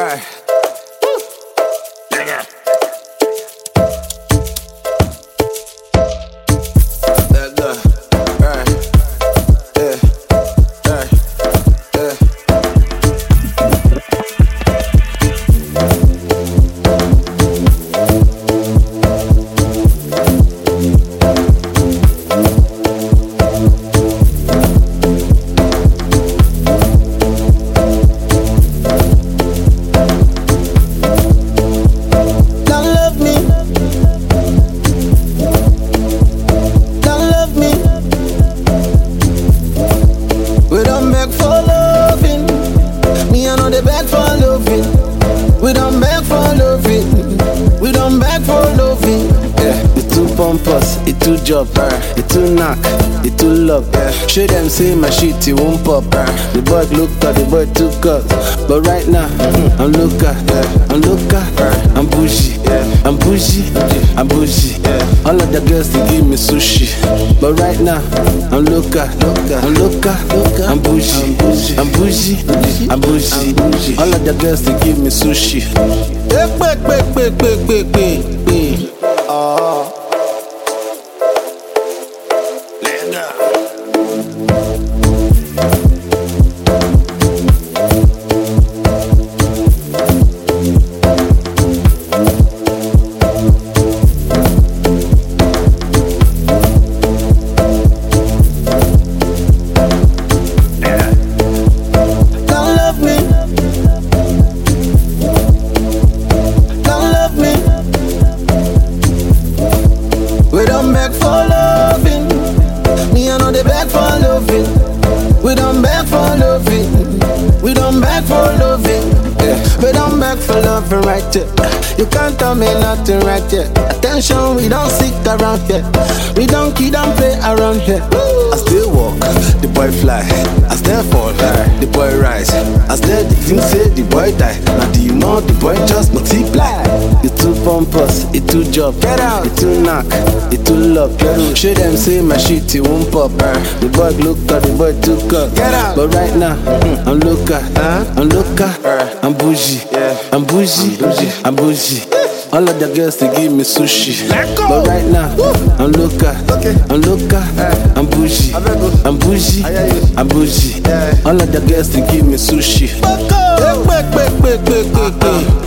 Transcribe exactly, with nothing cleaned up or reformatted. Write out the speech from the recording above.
Right. Yeah. That look. Right. Yeah. Right. Yeah. We don't beg for loving. Me I know they beg for loving. We don't beg for loving. We don't beg for loving. Yeah, it too pompous, it too job, uh, it too knock, it too love. Yeah, show them say my shit it won't pop. Uh, the boy look at the boy too cut, but right now mm-hmm. I'm looker, yeah. I'm looker, uh, I'm bougie, yeah. I'm bougie, I'm bougie. Yeah. All of the girls they give me sushi, but right now I'm looker, I'm looker, I'm bougie, I'm bougie, I'm bougie. All of the girls they give me sushi. Oh. Let go. We don't beg for loving. Me I know they beg for loving. We don't beg for loving. We don't beg for loving. Yeah. We don't beg for loving right here. You can't tell me nothing right here. Attention, we don't sit around here. We don't kid and play around here. I still walk, the boy fly. I still fall, the boy rise. I still the thing say the boy die. Now do you know the boy just multiply? It too pompous, it too job. Get out, it too knock, it too love. Get out. Show them say my shit it won't pop. Uh, the boy look at the boy too cut. Get out. But right now mm-hmm. I'm looker, uh, I'm looker, uh, I'm bougie, yeah. I'm bougie, I'm bougie. I'm bougie. All of the girls they give me sushi, but right now Woo. I'm looker, okay. I'm looker, uh, I'm bougie, I'm bougie, I'm bougie. Yeah. All of the girls they give me sushi.